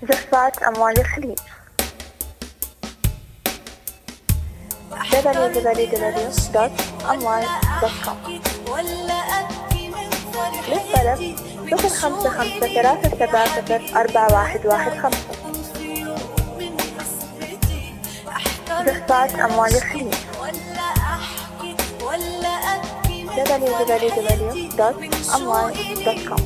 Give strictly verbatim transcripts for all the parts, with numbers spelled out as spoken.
جفات أموال الخليج دبليو دبليو دبليو دوت أموال دوت كوم. للطلب صفر خمسة خمسة ثلاثة سبعة صفر أربعة واحد واحد خمسة. جفات أموال الخليج دبليو دبليو دبليو دوت أموال دوت كوم.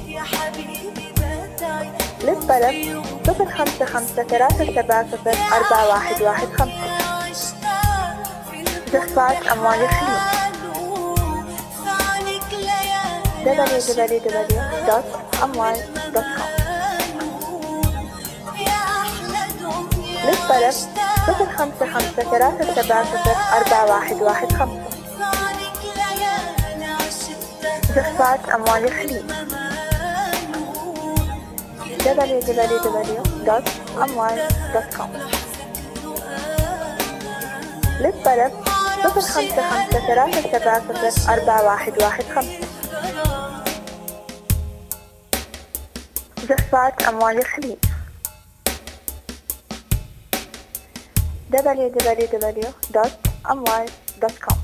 للطلب صفر خمسة خمسة ثلاثة سبعة صفر أربعة واحد واحد خمسة. جفات أموال الخليج دبليو دبليو دبليو دوت أموال دوت كوم. للطلب صفر خمسة خمسة ثلاثة سبعة صفر أربعة واحد واحد خمسة. جفات أموال الخليج دبليو دبليو دبليو دوت أموال دوت كوم. للطلب صفر خمسة خمسة ثلاثة سبعة صفر أربعة واحد واحد خمسة. جفات أموال الخليج دبليو دبليو دبليو دوت أموال دوت كوم.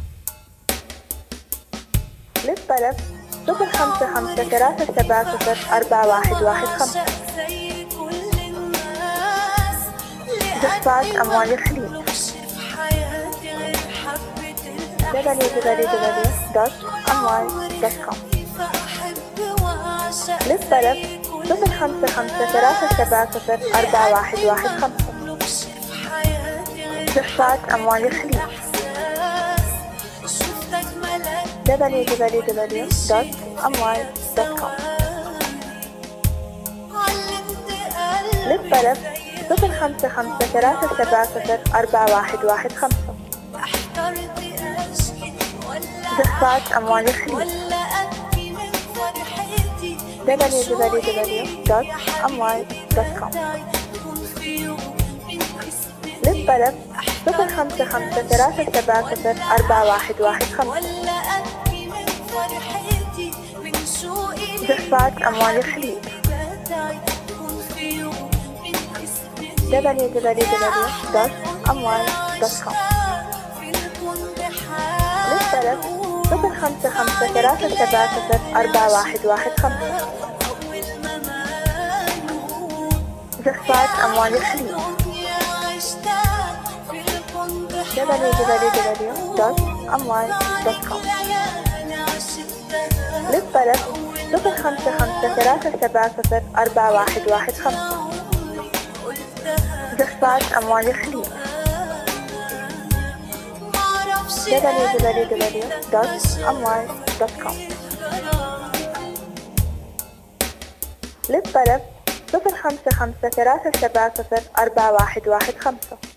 للطلب صفر خمسة خمسة ثلاثة سبعة صفر أربعة واحد واحد خمسة. جفات أموال الخليج دبليو دبليو دبليو دوت أموال دوت كوم. للطلب صفر خمسة خمسة ثلاثة سبعة صفر أربعة واحد واحد خمسة. جفات أموال الخليج دبليو دبليو دبليو دوت أموال دوت كوم. للطلب صفر خمسة خمسة ثلاثة سبعة صفر أربعة واحد واحد خمسة. جفات أموال الخليج دبليو دبليو دبليو دوت أموال دوت كوم. للطلب صفر خمسة خمسة ثلاثة سبعة صفر أربعة واحد واحد خمسة. جفات أموال الخليج دبليو دبليو دبليو دوت أموال دوت كوم. للطلب صفر خمسة خمسة ثلاثة سبعة صفر أربعة واحد واحد خمسة. جفات أموال الخليج دبليو دبليو دبليو دوت أموال دوت كوم. للطلب صفر خمسة خمسة ثلاثة سبعة صفر أربعة واحد واحد خمسة. جفات أموال الخليج دبليو دبليو دبليو دوت أموال دوت كوم. للطلب صفر خمسة خمسة ثلاثة سبعة صفر أربعة واحد واحد خمسة.